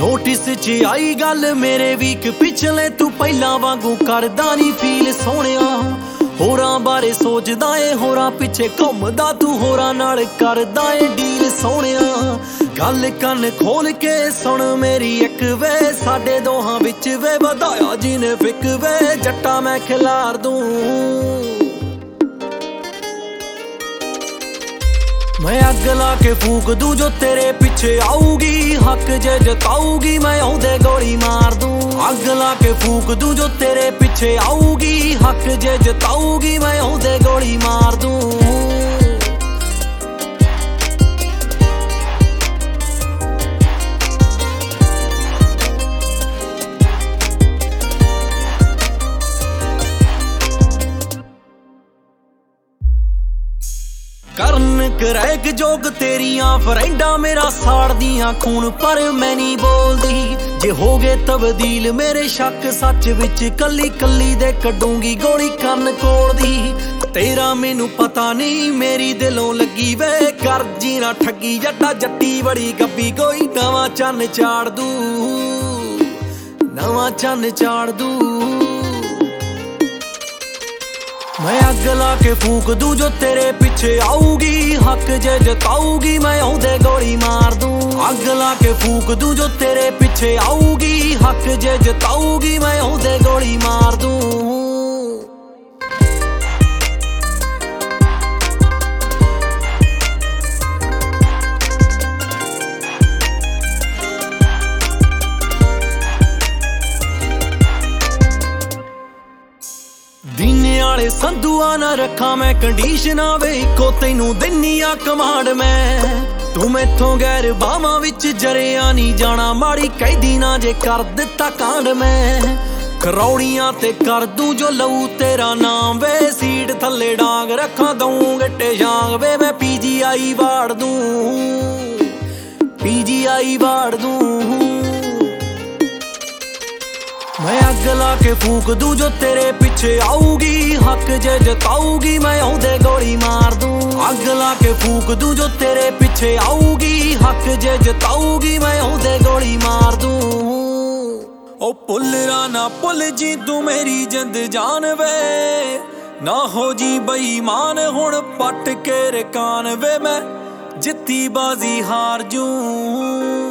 Notice 'ਚ ਆਈ ਗੱਲ ਮੇਰੇ ਵੀਕ ਪਿਛਲੇ, ਤੂੰ ਪਹਿਲਾਂ ਵਾਂਗੂ ਕਰਦਾ ਨਹੀਂ ਫੀਲ ਸੋਹਣਿਆ। ਹੋਰਾਂ ਬਾਰੇ ਸੋਚਦਾ ਏ, ਹੋਰਾਂ ਪਿੱਛੇ ਘੁੰਮਦਾ ਤੂੰ, ਹੋਰਾਂ ਨਾਲ ਕਰਦਾ ਏ ਡੀਲ ਸੋਹਣਿਆ। ਗੱਲ ਕੰਨ ਖੋਲ ਕੇ ਸੁਣ ਮੇਰੀ ਇੱਕ ਵੇ, ਸਾਡੇ ਦੋਹਾਂ ਵਿੱਚ ਵੇ ਵਧਾਇਆ ਜਿਹਨੇ ਫਿੱਕ ਵੇ, ਜੱਟਾ ਮੈਂ ਖਿਲਾਰ ਦੂੰ। ਮੈਂ ਅੱਗ ਲਾ ਕੇ ਫੂਕ ਦੂੰ ਜੋ ਤੇਰੇ ਪਿੱਛੇ ਆਊਗੀ, ਹੱਕ ਜੇ ਜਤਾਊਗੀ ਮੈਂ ਉਹਦੇ ਗੋਲੀ ਮਾਰ ਦੂੰ। ਅੱਗ ਲਾ ਕੇ ਫੂਕ ਦੂੰ ਜੋ ਤੇਰੇ ਪਿੱਛੇ ਆਊਗੀ, ਹੱਕ ਜੇ ਜਤਾਊਗੀ ਮੈਂ ਉਹਦੇ ਗੋਲੀ ਮਾਰ ਦੂੰ। ਕਰਨ ਕਰੈਕ ਜੋਗ ਤੇਰੀਆਂ ਫਰੈਂਡਾਂ ਮੇਰਾ ਸਾੜਦੀਆਂ ਖੂਨ, ਪਰ ਮੈਂ ਨਹੀਂ ਬੋਲਦੀ। ਜੇ ਹੋ ਗਏ ਤਬਦੀਲ ਮੇਰੇ ਸ਼ੱਕ ਸੱਚ ਵਿੱਚ, ਕੱਲੀ ਕੱਲੀ ਦੇ ਕੱਢੂੰਗੀ ਗੋਲੀ ਕੰਨ ਕੋਲ ਦੀ। ਤੇਰਾ ਮੈਨੂੰ ਪਤਾ ਨਹੀਂ ਮੇਰੀ ਦਿਲੋਂ ਲੱਗੀ ਵੇ, ਕਰ ਜੀ ਨਾ ਠੱਗੀ ਜੱਟਾ ਜੱਟੀ ਬੜੀ ਗੱਬੀ, ਕੋਈ ਨਵਾਂ ਚੰਨ ਚਾੜ ਦੂ, ਨਵਾਂ ਚੰਨ ਚਾੜ ਦੂ। ਮੈਂ ਅੱਗ ਲਾ ਕੇ ਫੂਕ ਦੂੰ ਜੋ ਤੇਰੇ ਪਿੱਛੇ ਆਊਗੀ, ਹੱਕ ਜੇ ਜਤਾਊਗੀ ਮੈਂ ਉਹਦੇ ਗੋਲੀ ਮਾਰ ਦੂੰ। ਅੱਗ ਲਾ ਕੇ ਫੂਕ ਦੂੰ ਜੋ ਤੇਰੇ ਪਿੱਛੇ ਆਊਗੀ, ਹੱਕ ਜੇ ਜਤਾਊਗੀ ਮੈਂ ਉਹਦੇ ਗੋਲੀ ਮਾਰ ਦੂੰ। ਦੀਨੇ ਵਾਲੇ ਸੰਧੂਆਂ ਨਾ ਰੱਖਾਂ ਮੈਂ ਕੰਡੀਸ਼ਨਾਂ ਵੇ, ਇੱਕੋ ਤੈਨੂੰ ਦਿੰਨੀ ਆ ਕਮਾਂਡ ਮੈਂ। ਤੂੰ ਮੈਥੋਂ ਗੈਰ ਬਾਹਾਂ ਵਿੱਚ ਜਰਿਆ ਨਹੀਂ ਜਾਣਾ, ਮਾੜੀ ਕਹਿਦੀ ਨਾ ਜੇ ਕਰ ਦਿੱਤਾ ਕਾਂਡ ਮੈਂ। ਕਰੌੜੀਆਂ ਤੇ ਕਰ ਦੂੰ ਜੋ ਲਊ ਤੇਰਾ ਨਾਮ ਵੇ, ਸੀਟ ਥੱਲੇ ਡਾਂਗ ਰੱਖਾਂ ਦਊਂ ਗੱਟੇ ਜਾਂਗ ਵੇ। ਮੈਂ PGI ਵਾੜ ਦੂੰ, PGI ਵਾੜ ਦੂੰ। ਮੈਂ ਅੱਗ ਲਾ ਕੇ ਫੂਕ ਦੂੰ ਜੋ ਤੇਰੇ ਪਿੱਛੇ ਆਊਗੀ, ਹੱਕ ਜੇ ਜਤਾਊਗੀ ਮੈਂ ਉਹਦੇ ਗੋਲੀ ਮਾਰ ਦੂੰ। ਅੱਗ ਲਾ ਕੇ ਫੂਕ ਦੂੰ ਜੋ ਤੇਰੇ ਪਿੱਛੇ ਆਊਗੀ, ਹੱਕ ਜੇ ਜਤਾਊਗੀ ਮੈਂ ਉਹਦੇ ਗੋਲੀ ਮਾਰ ਦੂੰ। ਉਹ ਭੁੱਲਣਾ ਨਾ ਭੁੱਲ ਜੀ ਤੂੰ ਮੇਰੀ ਜਿੰਦ ਜਾਨ ਵੇ, ਨਾ ਹੋ ਜੀ ਬੇਈਮਾਨ ਹੁਣ ਪੱਟ ਕੇ ਰਕਾਨ ਵੇ। ਮੈਂ ਜਿੱਤੀ ਬਾਜ਼ੀ ਹਾਰ ਜੂ।